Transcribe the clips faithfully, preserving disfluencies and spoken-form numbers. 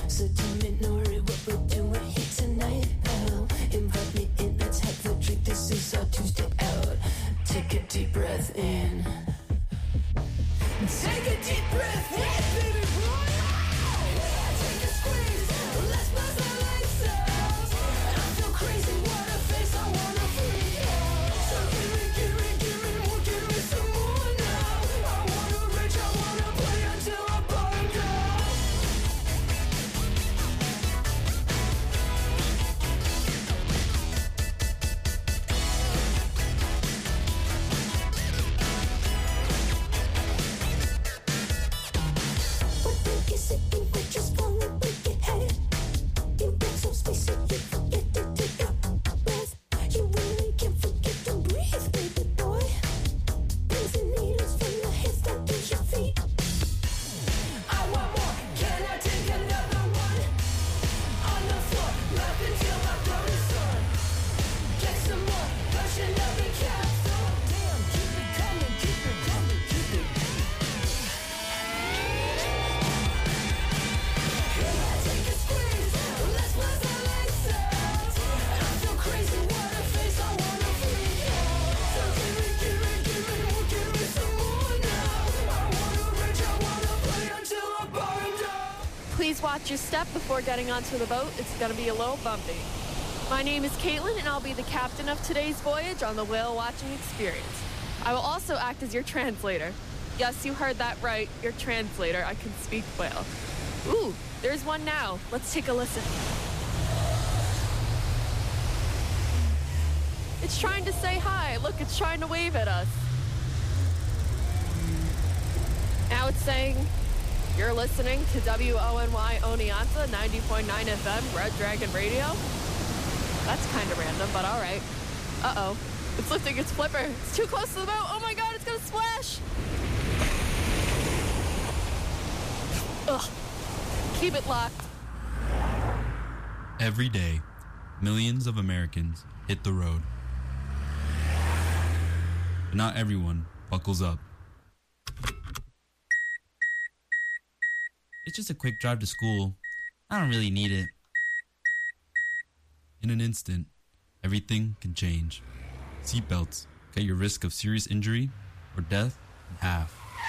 So tell me, Nori, what we're doing here tonight, pal. Invite me in, let's have a drink. This is our Tuesday out. Take a deep breath in. Take a deep breath in, baby boy. Yeah, take a squeeze. Let's bust our lights out. I feel crazy, what a face, I wanna freak out. So give me, give me, give me more, give me some more now. I wanna rage, I wanna play until I bottom down. What think you sitting with just wanna break your head? You get so spacey, you forget to take a breath. You really can't forget to breathe, baby boy. Pins and needles from your head down to your feet. I want more, can I take another one? On the floor, laughing till my throat is sore. Get some more, brushing up and capsule. Damn, keep it coming, keep it coming, keep it. Yeah, take a squeeze, let's bust our lights out. I feel crazy, what a face, I wanna freak out. So give me, give me, give me more, give me some more now. I wanna rage, I wanna play until I bottom down. Please watch your step before getting onto the boat. It's going to be a little bumpy. My name is Caitlin, and I'll be the captain of today's voyage on the whale watching experience. I will also act as your translator. Yes, you heard that right, your translator. I can speak whale. Ooh, there's one now. Let's take a listen. It's trying to say hi. Look, it's trying to wave at us. Now it's saying, you're listening to W O N Y Oneonta, ninety point nine F M, Red Dragon Radio. That's kind of random, but all right. Uh-oh. It's lifting its flipper. It's too close to the boat. Oh my God, it's gonna splash. Ugh. Keep it locked. Every day, millions of Americans hit the road. But not everyone buckles up. It's just a quick drive to school. I don't really need it. In an instant, everything can change. Seatbelts cut your risk of serious injury or death in half.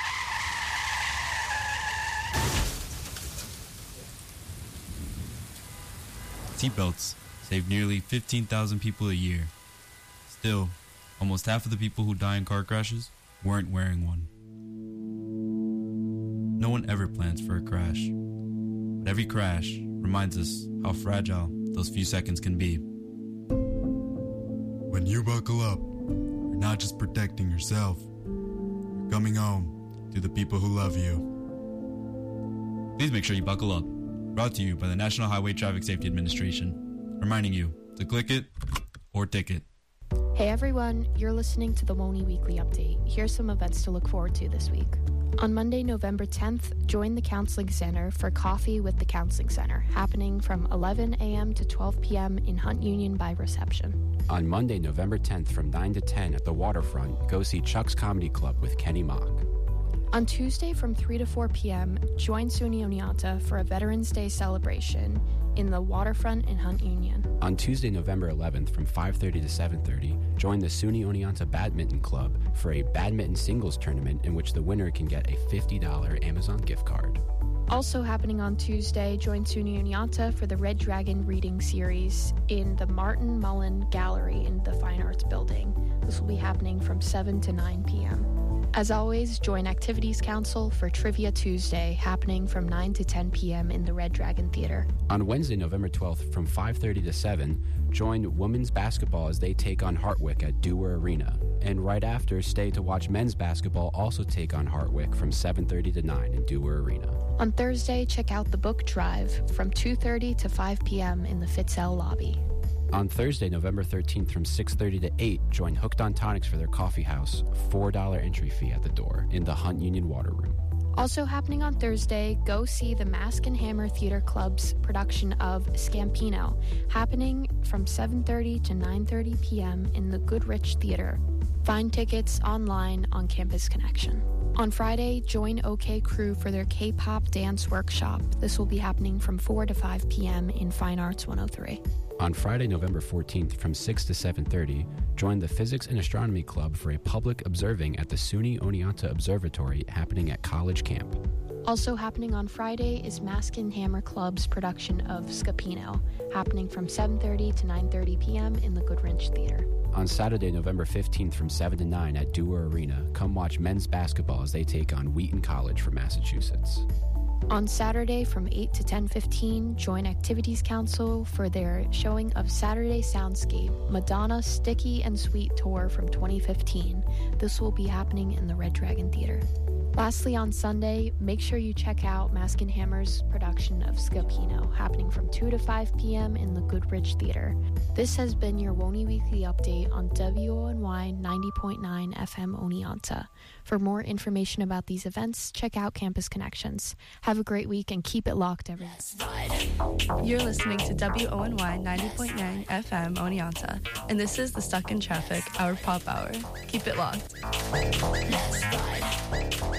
Seatbelts save nearly fifteen thousand people a year. Still, almost half of the people who die in car crashes weren't wearing one. No one ever plans for a crash, but every crash reminds us how fragile those few seconds can be. When you buckle up, you're not just protecting yourself, you're coming home to the people who love you. Please make sure you buckle up. Brought to you by the National Highway Traffic Safety Administration, reminding you to click it or ticket. Hey everyone, you're listening to the W O N Y Weekly Update. Here's some events to look forward to this week. On Monday, November tenth, join the Counseling Center for Coffee with the Counseling Center, happening from eleven a.m. to twelve p.m. in Hunt Union by reception. On Monday, November tenth, from nine to ten at the Waterfront, go see Chuck's Comedy Club with Kenny Mock. On Tuesday from three to four p.m., join SUNY Oneonta for a Veterans Day celebration in the Waterfront in Hunt Union. On Tuesday, November eleventh, from five thirty to seven thirty, join the SUNY Oneonta Badminton Club for a badminton singles tournament in which the winner can get a fifty dollars Amazon gift card. Also happening on Tuesday, join SUNY Oneonta for the Red Dragon reading series in the Martin Mullen Gallery in the Fine Arts Building. This will be happening from seven to nine p.m. As always, join Activities Council for Trivia Tuesday, happening from nine to ten p.m. in the Red Dragon Theater. On Wednesday, November twelfth, from five thirty to seven, join women's basketball as they take on Hartwick at Dewar Arena. And right after, stay to watch men's basketball also take on Hartwick from seven thirty to nine in Dewar Arena. On Thursday, check out the Book Drive from two thirty to five p.m. in the Fitzell lobby. On Thursday, November thirteenth, from six thirty to eight, join Hooked on Tonics for their coffee house, four dollars entry fee at the door, in the Hunt Union Water Room. Also happening on Thursday, go see the Mask and Hammer Theater Club's production of Scampino, happening from seven thirty to nine thirty p.m. in the Goodrich Theater. Find tickets online on Campus Connection. On Friday, join OK Crew for their K-pop dance workshop. This will be happening from four to five p.m. in Fine Arts one oh three. On Friday, November fourteenth, from six to seven thirty, join the Physics and Astronomy Club for a public observing at the SUNY Oneonta Observatory happening at College Camp. Also happening on Friday is Mask and Hammer Club's production of Scapino, happening from seven thirty to nine thirty p.m. in the Goodrich Theater. On Saturday, November fifteenth, from seven to nine at Dewar Arena, come watch men's basketball as they take on Wheaton College from Massachusetts. On Saturday from eight to ten fifteen, join Activities Council for their showing of Saturday Soundscape, Madonna Sticky and Sweet Tour from twenty fifteen. This will be happening in the Red Dragon Theater. Lastly, on Sunday, make sure you check out Mask and Hammer's production of Scapino, happening from two to five p.m. in the Goodrich Theater. This has been your Woni Weekly Update on W O N Y ninety point nine F M Oneonta. For more information about these events, check out Campus Connections. Have a great week and keep it locked, everyone. You're listening to W O N Y ninety point nine F M Oneonta, and this is the Stuck in Traffic, our pop hour. Keep it locked. Let's ride.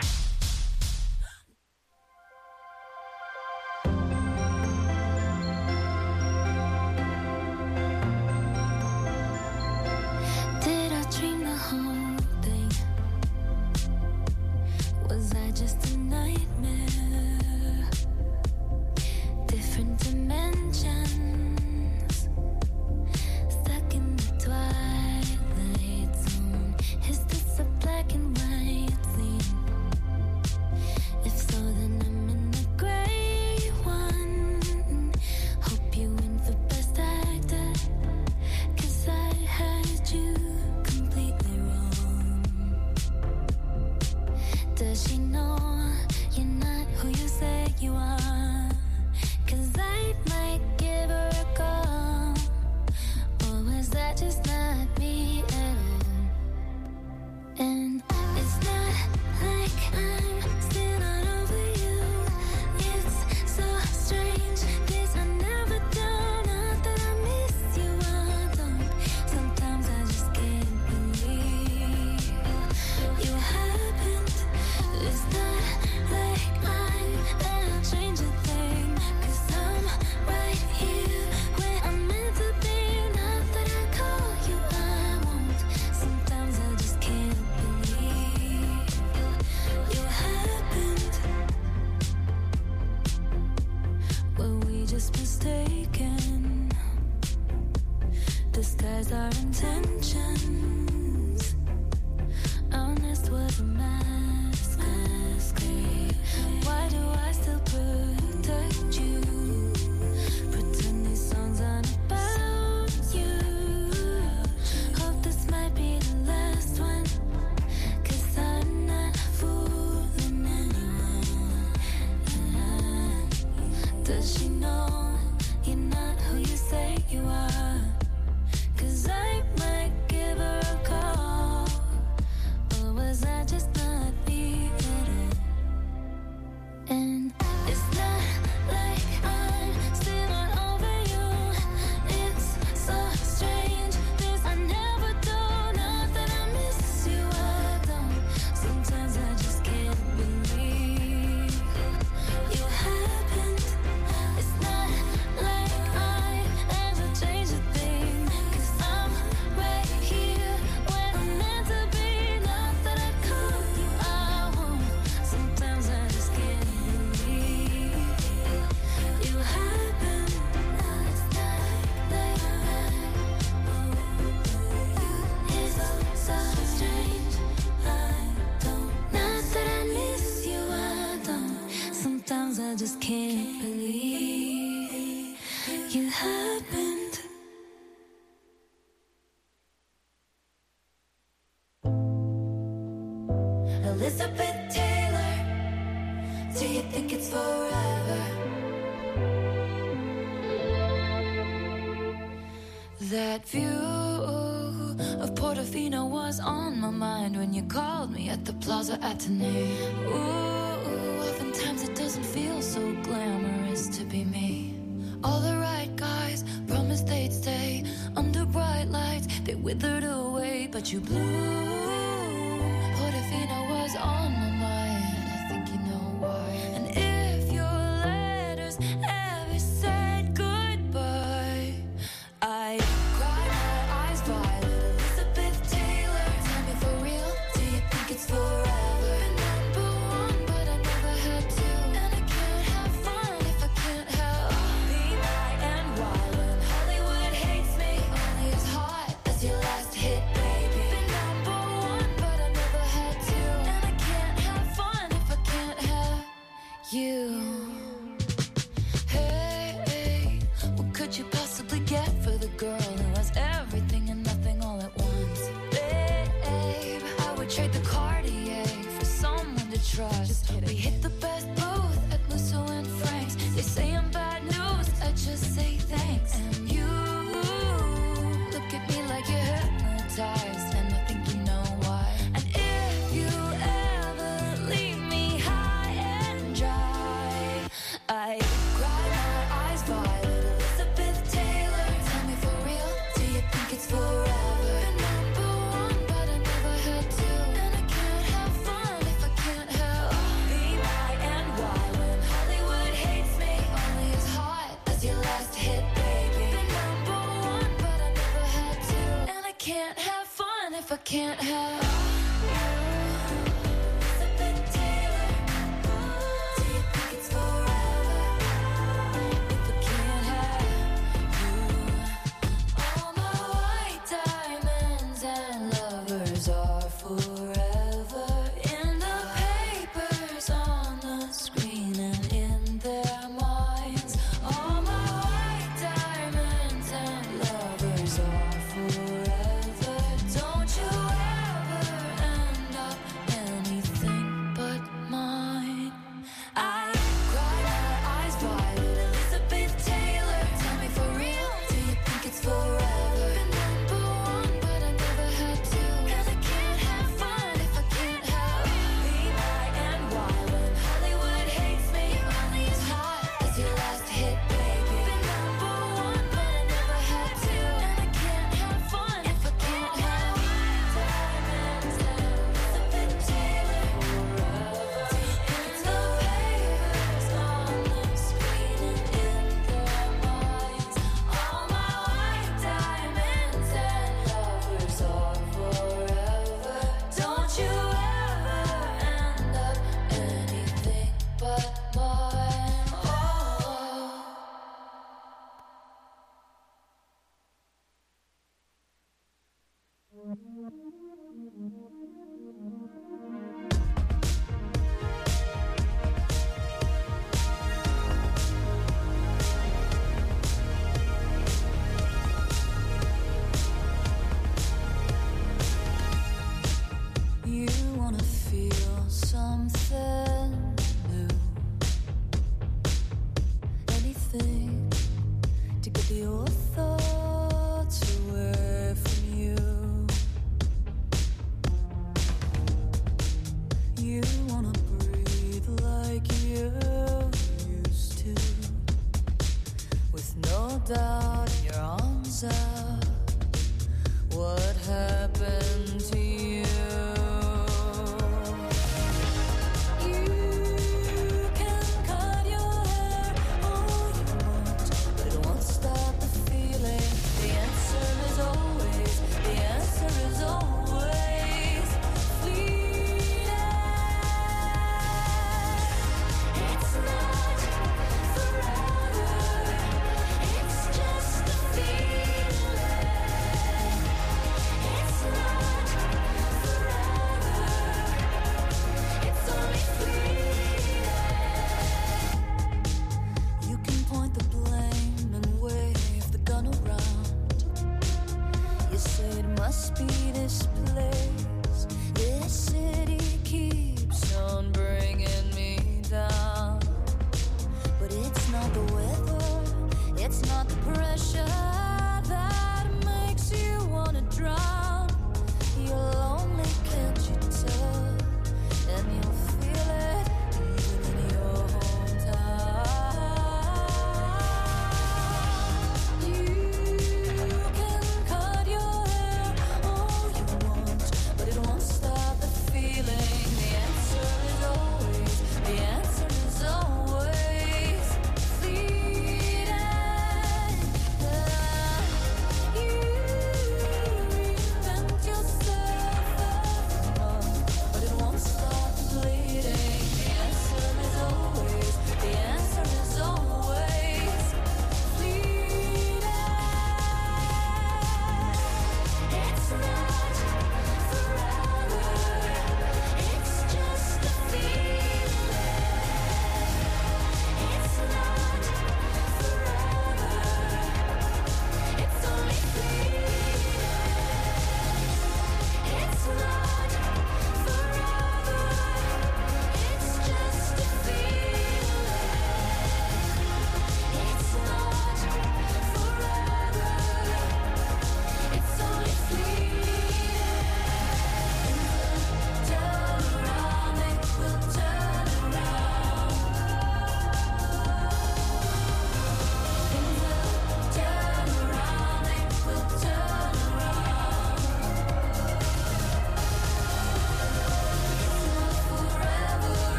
Elizabeth Taylor, do you think it's forever? That view of Portofino was on my mind when you called me at the Plaza Athénée. Ooh, oftentimes it doesn't feel so glamorous to be me. All the right guys promised they'd stay under bright lights. They withered away, but you blew. Portofino was on You wanna feel something new, anything to get the old thoughts away from you. You wanna breathe like you used to, with no doubt in your arms out. What happened to you? You can cut your hair all you want, but it won't stop the feeling. The answer is always, the answer is always fleeting. It's not forever, it's just a feeling. It's not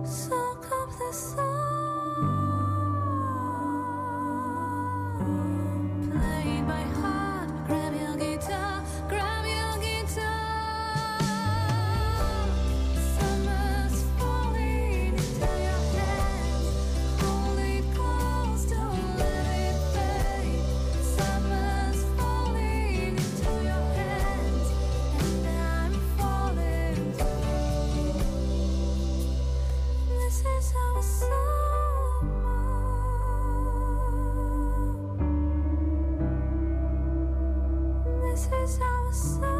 Soak up the sun. Play by heart. Grab your guitar. Grab your guitar. Summer's falling into your hands. Hold it close. Don't let it fade. Summer's falling into your hands. And I'm falling too. This is our summer. This is our summer.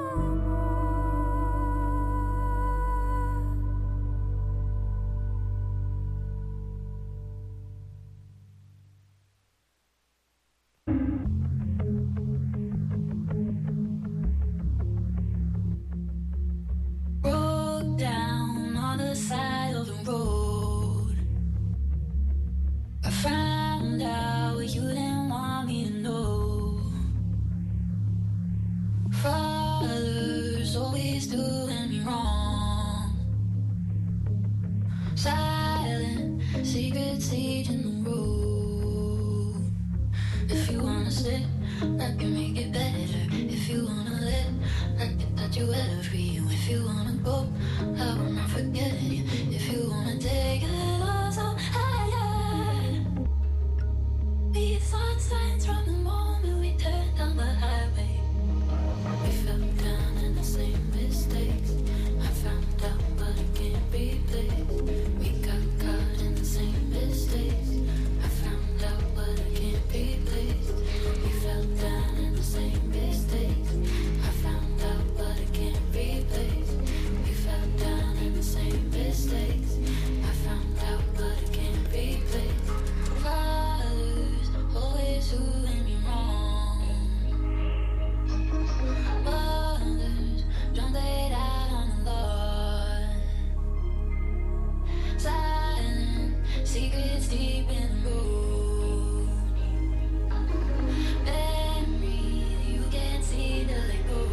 Broke down on the side of the road. I found out what you didn't want me to know. Father's always doing me wrong. Silent secrets each in the road. If you wanna sit, I can make it better. If you wanna let, I can touch you better for you. If you wanna go, I will not forget you. If you wanna take it all so higher. We saw signs from the moment we turned down the highway. We fell down in the same mistakes. I found out but I can't replace. We got caught in the same mistakes. I found out but I can't replace. We fell down in the same mistakes. I found out but I can't replace. We fell down in the same mistakes. I found out but I can't replace. Fathers always doing me wrong. Mothers don't lay out on the lawn. Silent secrets deep in the road. Memory you can't see till they go.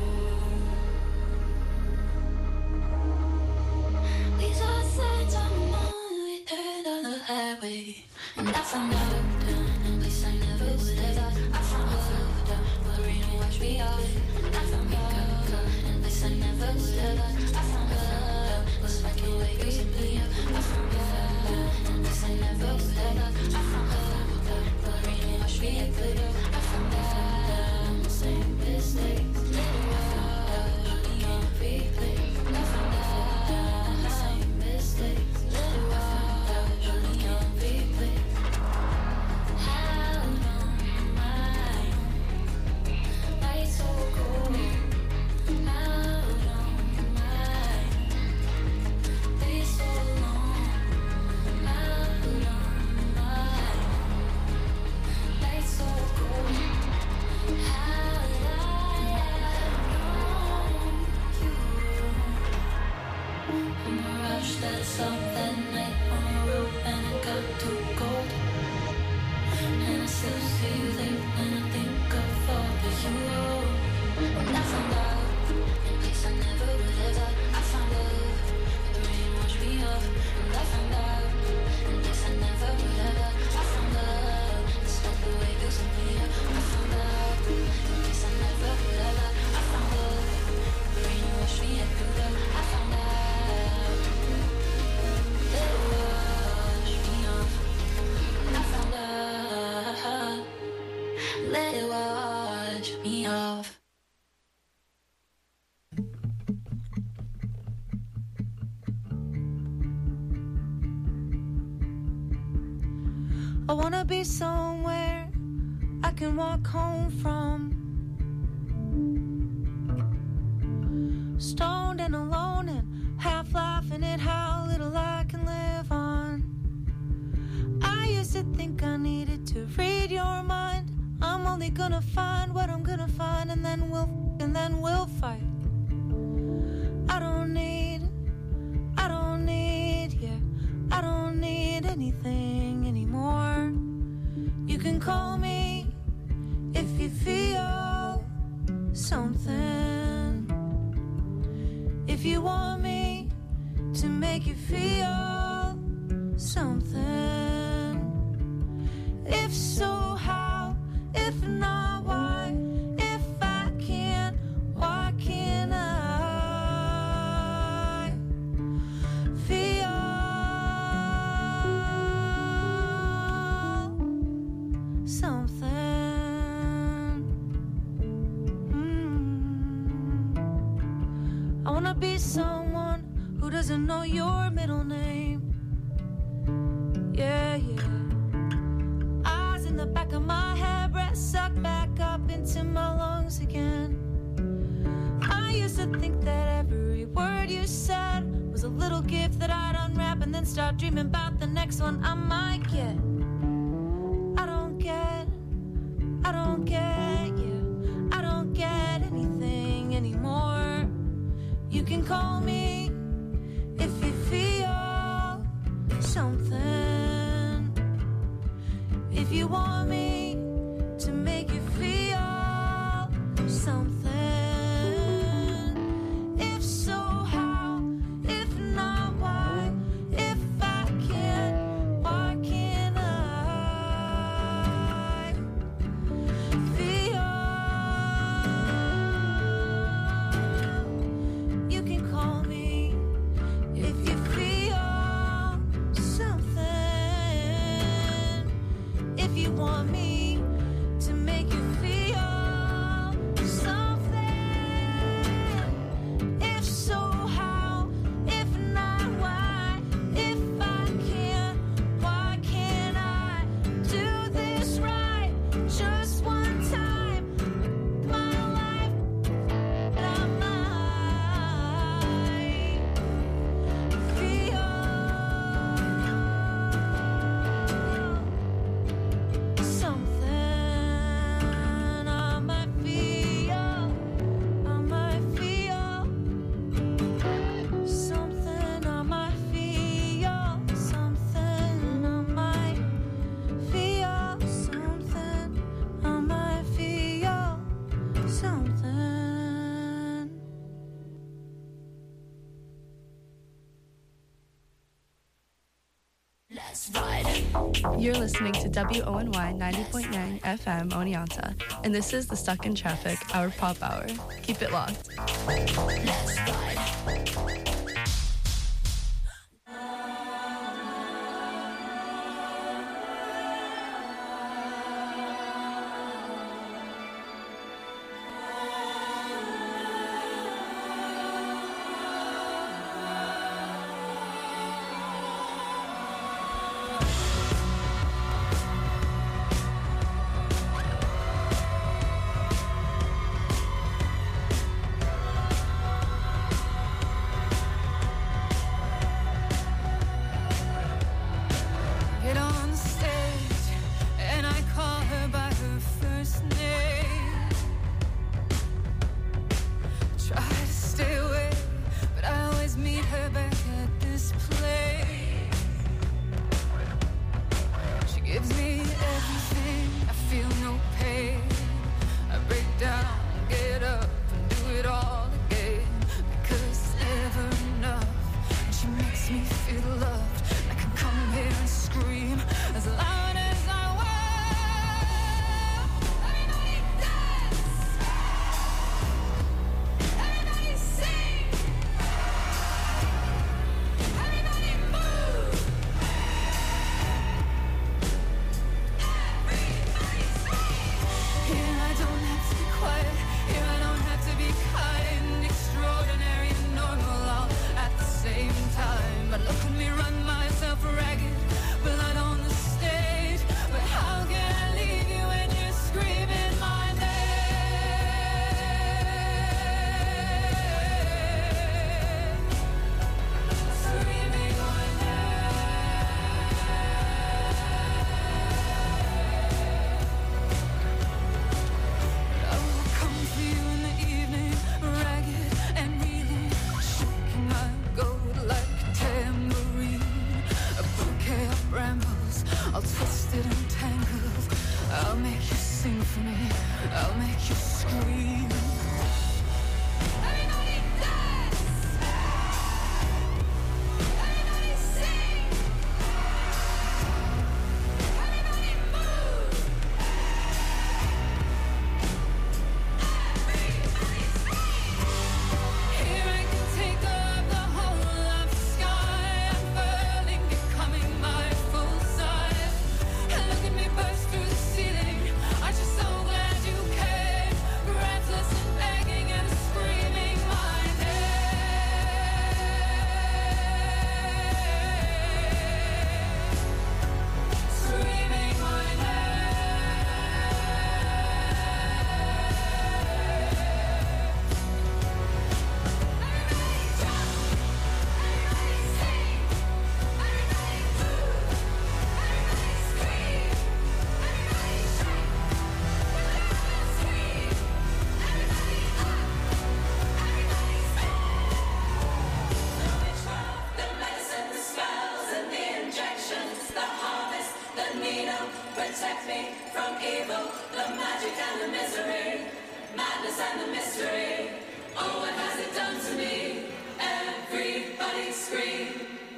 We saw signs on the moon, we turned on the highway. And I found out in a place I never would have thought. I found out but rain washed me off. And I found out in a place I never would have thought. I found out was like the way you set me up. I found out in a place I never would have thought. I found out but rain washed me up. I found out the same mistakes. Little while, I can't replay. I found out the same mistakes. Little while, I can't replay. How long am I? Night so cold. How long am I? Day so long. How long am I? Night so cold. How did I have known you? I'm a rush that something night on the road and it got too cold. And I still see you there when I think of all that you owe. And I found out in a place I never would have thought. I found love, but the rain washed me off. And I found out in a place I never would have thought. I found love, it's like the way you set me up. I found out in a place I never would have thought. I found love, the rain washed me up. I found out that it washed me off. I found out, let it wash me off. I wanna be somewhere I can walk home from. Stoned and alone and half laughing at how little I can live on. I used to think I needed to read your mind. I'm only gonna find what I'm gonna find, and then we'll and then we'll fight. I don't need, I don't need, yeah, I don't need anything anymore. You can call me if you feel something. If you want me to make you feel something. If so, how? If not, why? If I can't, why can't I feel something? Mm. I wanna be someone who doesn't know your middle name. Yeah, yeah. Eyes in the back of my head, breath sucked back up into my lungs again. I used to think that every word you said was a little gift that I'd unwrap and then start dreaming about the next one I might get. I don't get, I don't get you. I don't get anything anymore. You can call me if you feel something. If you want me to make you feel something. If so, how? If not, why? If I can't, why can't I feel? You can call me if you feel something. If you want me to make you feel something. If so, how? If not, why? If I can't, why can't I do this right? Just one time, my life, I might feel something. I might feel, I might feel something. I might feel something. I might feel something. I might feel something. Let's ride. You're listening to W O N Y ninety point nine F M Oneonta, and this is the Stuck in Traffic, our pop hour. Keep it locked. Let's ride. Get on the stage, and I call her by her first name. Try to stay away, but I always meet her back at this place. She gives me everything, I feel no pain. I break down, get up, and do it all again. Because it's never enough, and she makes me feel loved. I can come here and scream as loud as I want. Everybody dance! Everybody sing! Everybody move! Everybody scream! Here I don't have to be quiet. Here I don't have to be kind, extraordinary and normal all at the same time. But look at me run myself ragged, blood on the stage. But how can I leave you when you're screaming my name? Screaming my name. I will come for you in the evening, ragged and reeling, shaking my gold like a tambourine. A bouquet of brambles, all twisted and tangled. I'll make you sing for me, I'll make you scream. Everybody dance! Everybody sing! protect me from evil, the magic and the misery, madness and the mystery. Oh, what has it done to me? Everybody scream.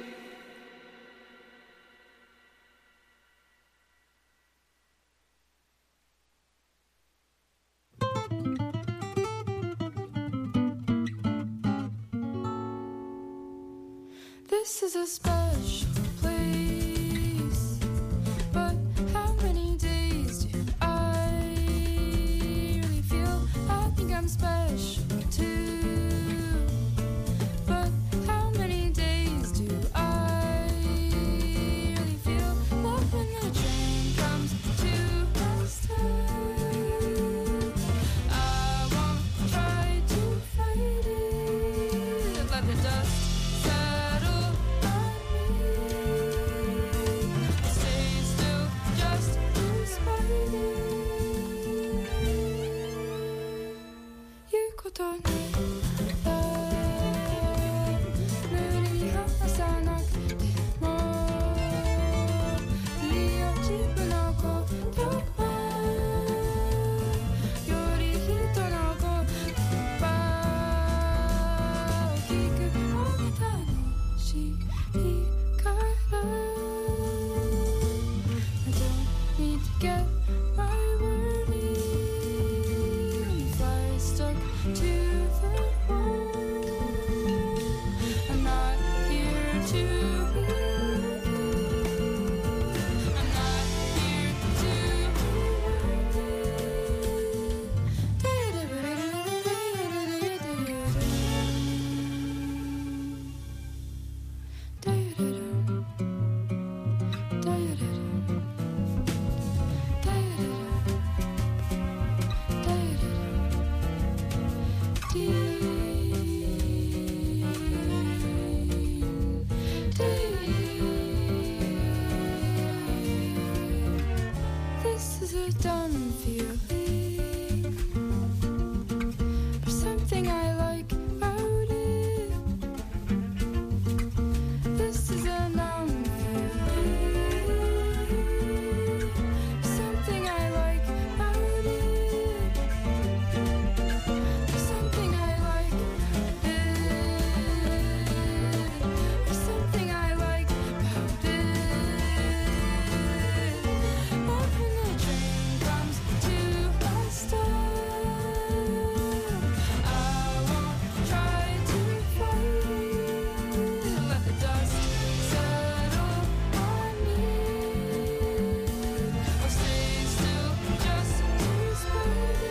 This is a special place, but how many days do I really feel? I think I'm special too, but how many days do I really feel? Love when the train comes to a stop. I won't try to fight it, let the dust settle on me. Stay still just despite it. 言うことない無理に話さなくてもいいよ自分の言葉より人の言葉を聞く方が楽しいから I don't need to get my word in. Fly stuck to the wall. I'm not here to be with you. I'm not here to This is a done feeling. There's something I like about it. This is a numb feeling. There's something I like about it. There's something I like about it. There's something I like about it. Love when the train comes to a stop. I won't try to fight it. Let the dust settle on me. I'll stay still just to spite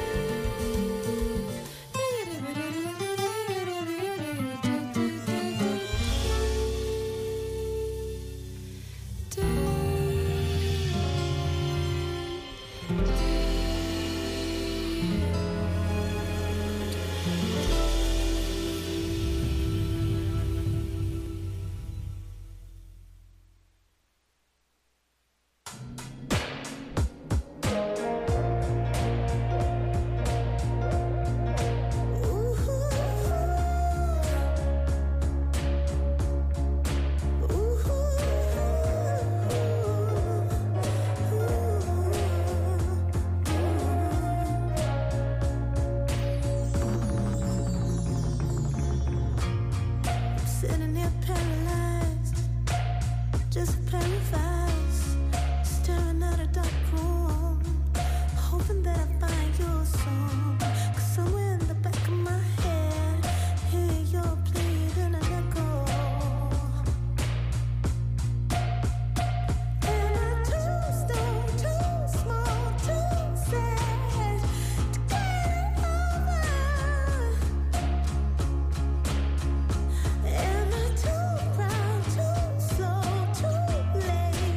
Sitting here paralyzed, just paralyzed, staring at a dark room, hoping that I find your song. 'Cause somewhere in the back of my head, hear your pleading an echo. Am I too stoned, too small, too sad to get it over? Am I too proud, too slow, too late?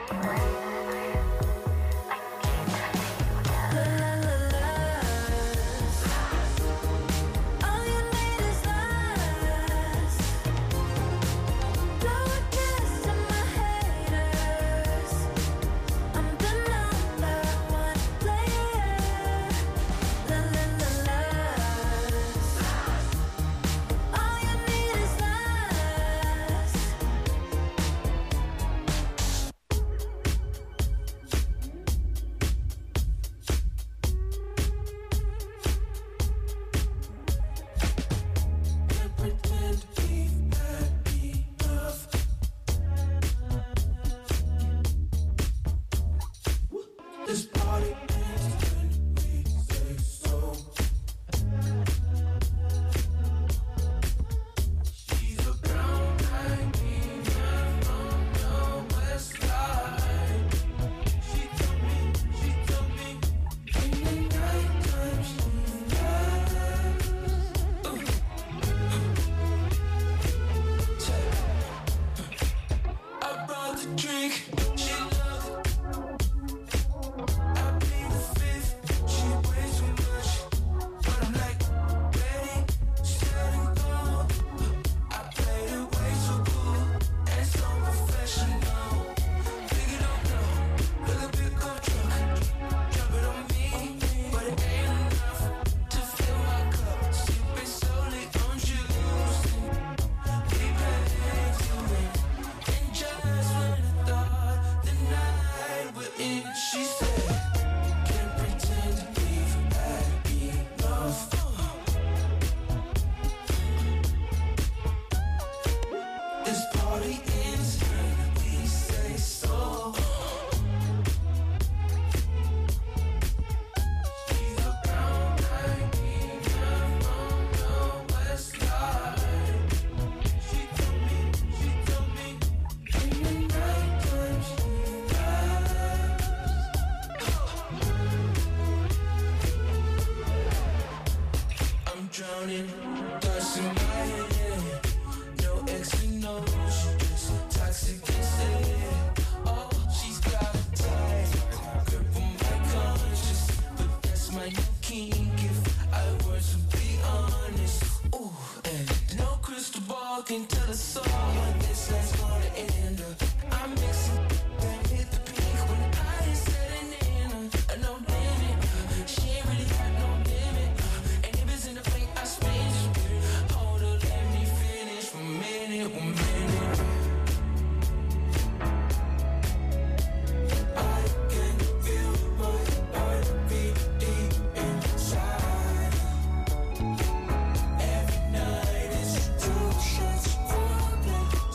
Every night is two shots for black.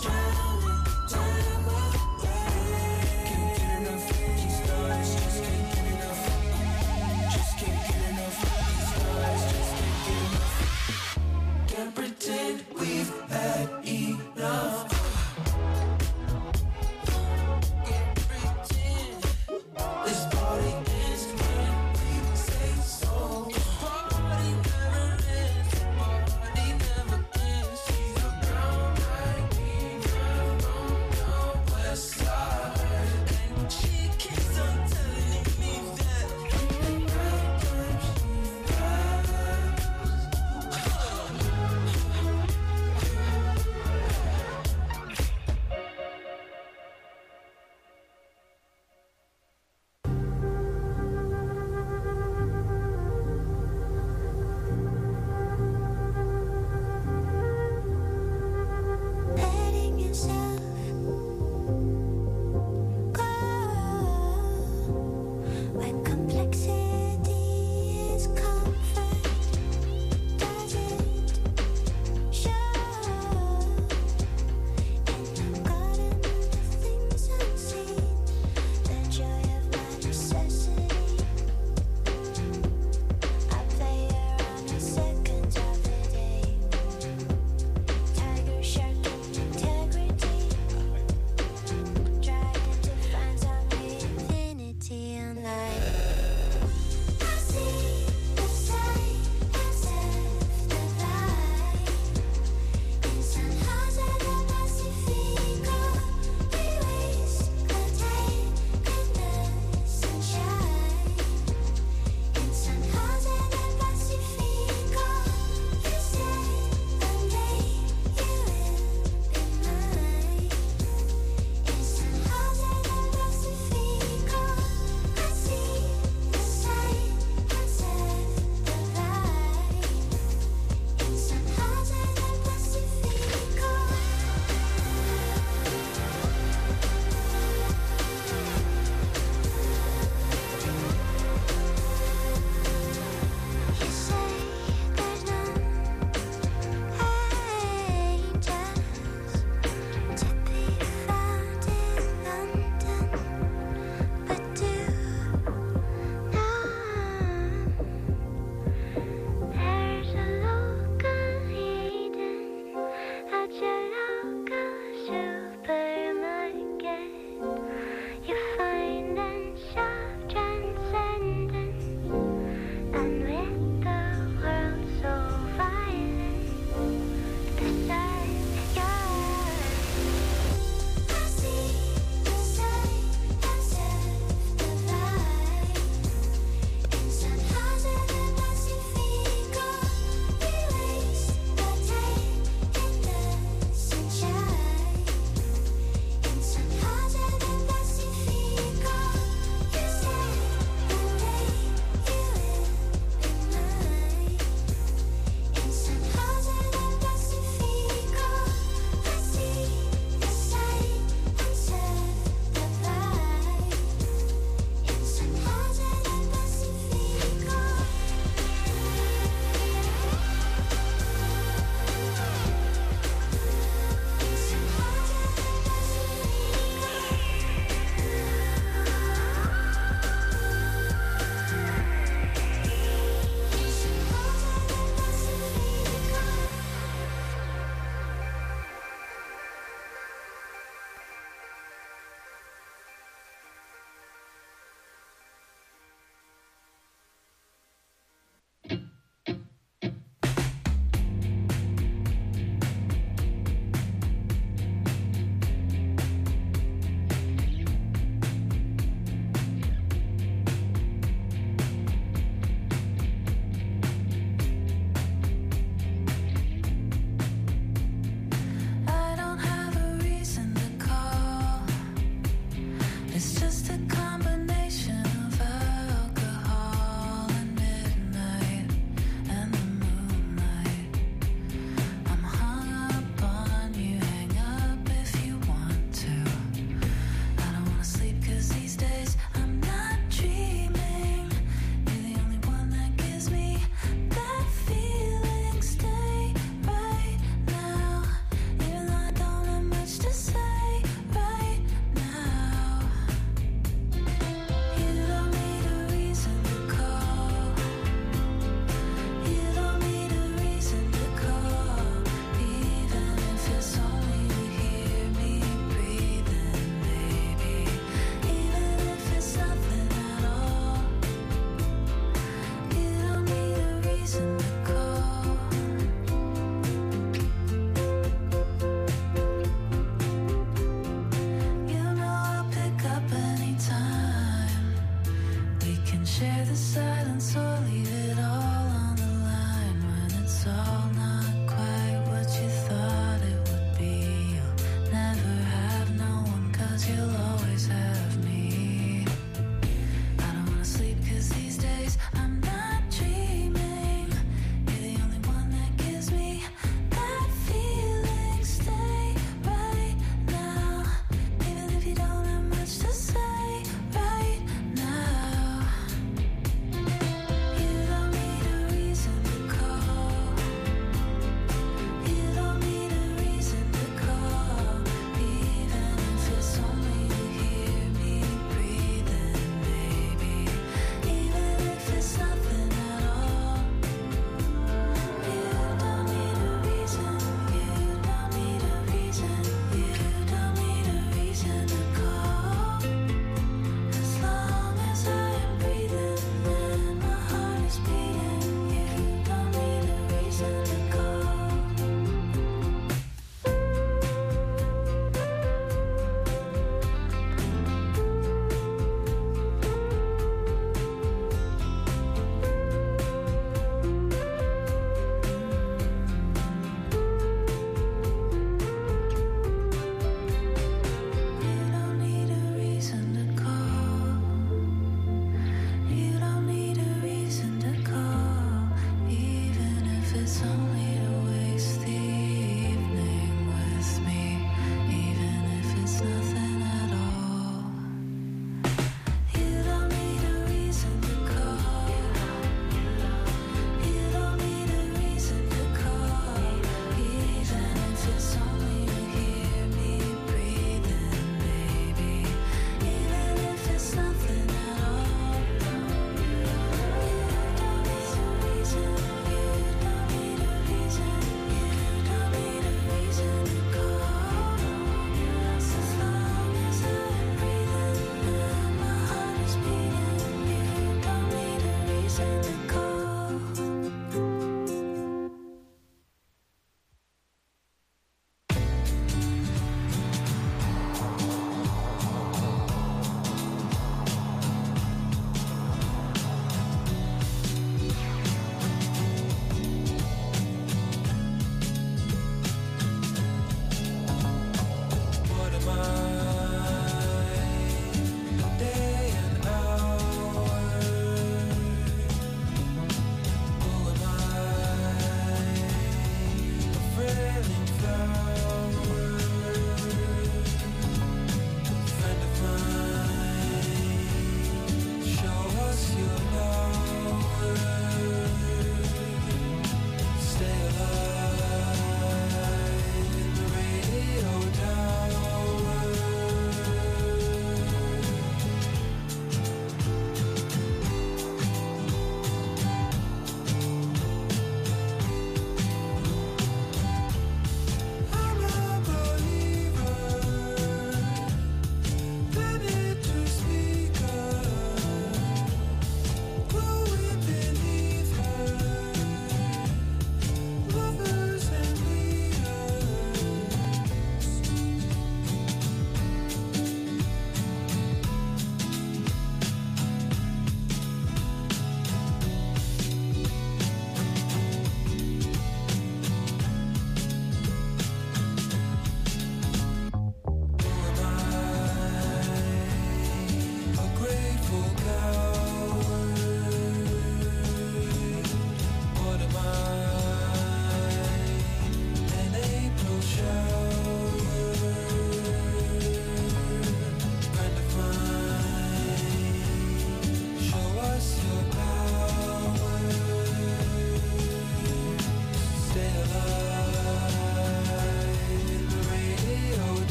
It's just a combination of alcohol and midnight and the moonlight. I'm hung up on you, hang up if you want to. I don't wanna sleep 'cause these days I'm not dreaming. You're the only one that gives me that feeling. Stay right now, even though I don't have much to say right now.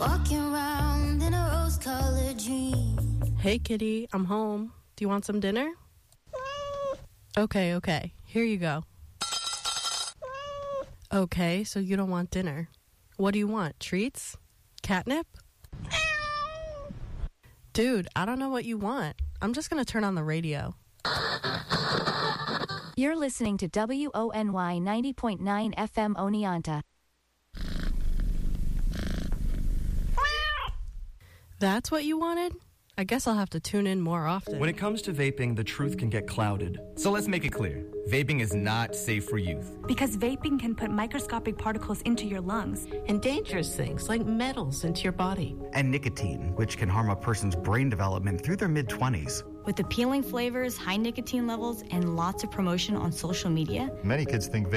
Walking around in a rose-colored dream. Hey, kitty, I'm home. Do you want some dinner? Okay, okay. Here you go. Okay, so you don't want dinner. What do you want? Treats? Catnip? Dude, I don't know what you want. I'm just gonna turn on the radio. You're listening to W O N Y ninety point nine F M Oneonta. That's what you wanted? I guess I'll have to tune in more often. When it comes to vaping, the truth can get clouded. So let's make it clear. Vaping is not safe for youth. Because vaping can put microscopic particles into your lungs. And dangerous things like metals into your body. And nicotine, which can harm a person's brain development through their mid-twenties. With appealing flavors, high nicotine levels, and lots of promotion on social media, many kids think